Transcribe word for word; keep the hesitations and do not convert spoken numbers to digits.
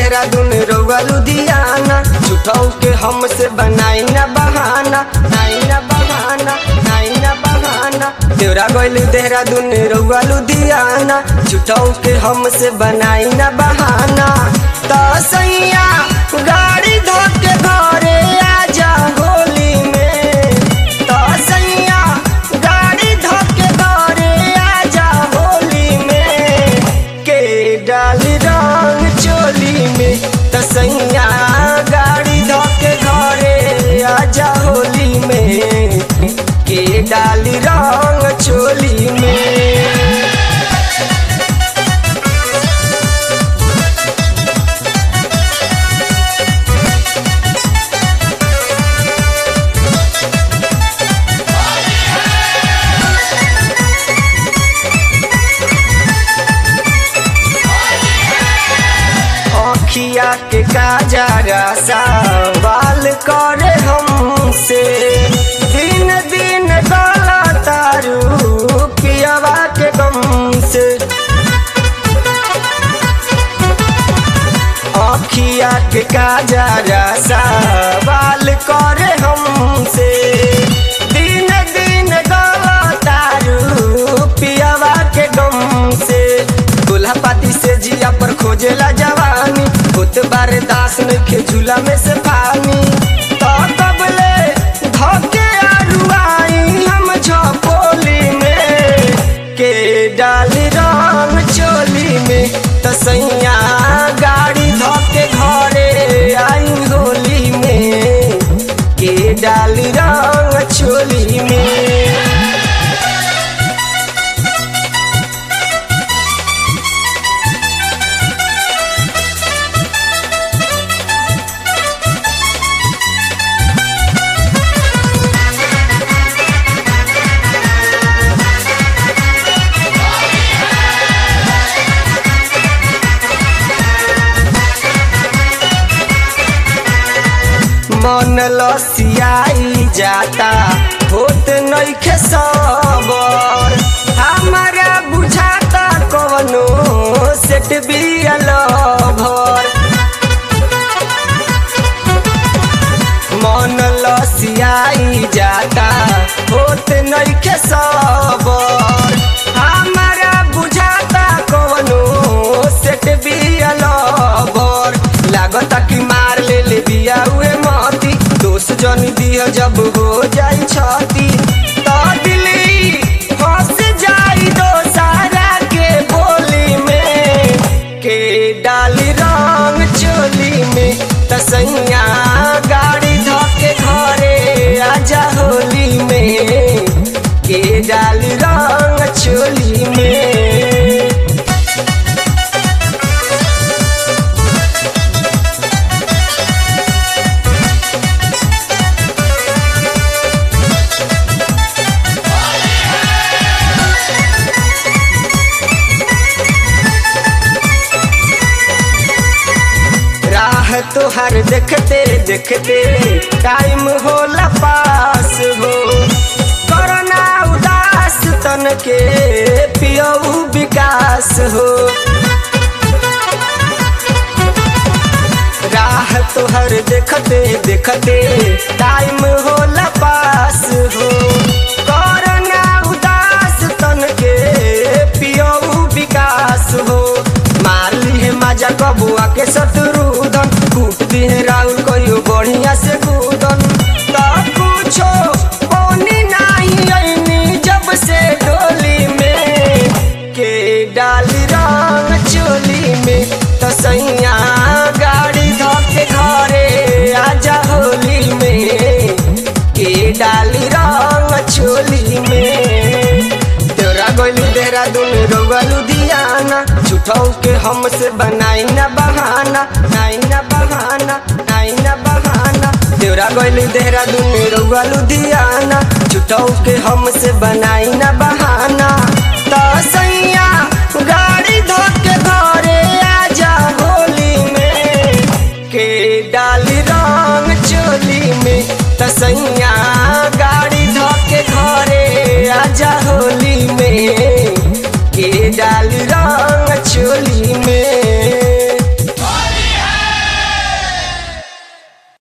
देहरादून रउआ लुधियाना, झूठाऊ के हमसे बनाई ना बहाना, नाई ना बहाना, नाई ना बहाना। देवरा गइल देहरादून रउआ लुधियाना, झूठाऊ के हमसे बनाई ना बहाना। तो सैया गाड़ी धोके घरे आजा होली में, तो सैया गाड़ी धोके घरे आजा होली में, के डाली रंग चोली में। तो सैया गाड़ी धोके घरे आजा होली में, के डाली रंग चोली में। अखिया के काजरा सवाल करे हमसे, दिन दिन गला तारू पियवा के गम से। अखिया के काजरा सवाल करे हमसे, दिन दिन गला तारू पियवा के गम से। दूल्हा पाती से जिया पर खोजेला जवानी, होत बारे दास नइखे झूला में से पानी। तो कबले धोके आरुआई हम झपोली में, के डाली रंग चोली में। तो सैया गाड़ी धोके घरे आई होली में, के डाली रंग चोली में। मन लसियाई जाता होत नइखे सबर, हमारा बुझाता कवनो सेट बियल भर। मन लसियाई जाता होत नइखे सबर, हमारा बुझाता कवनो सेट बियल भर। लागता कि मार ले ले बिया हुए मती, दोस्त जनी दिया जब हो जाई छाती। तो दिली फंस जाई दोसारा के बोली में, के डाली रंग चोली में। तो सैया गाड़ी धोके घरे आजा होली में, के डाली रंग चोली में। तोहर देखते देखते टाइम होला पास हो, कोरोना उदास तन के पियऊ विकास हो। राह तोहर देखते देखते टाइम होला पास हो, कोरोना उदास तन के पियऊ विकास हो। मार ली है मजा कबुआ के शत्रुधन, कूट दी है राहुल कहियो बढ़िया से कूदन। तो पूछो कौनी नहीं आईनी जब से डोली में, के डाली रंग चोली में। तो सैया गाड़ी धोके घरे आजा होली में, के डाली रंग चोली में। देवरा गइल देहरादून रउआ लुधियाना, झूठाऊ के हमसे बनाई ना बहाना, नाई ना बहाना, नाई ना बहाना। देवरा गइल देहरादून रउआ लुधियाना, झूठाऊ के हमसे बनाई ना बहाना। तो सैया गाड़ी धोके घरे आजा होली में, के डाली रंग चोली में। तो सैया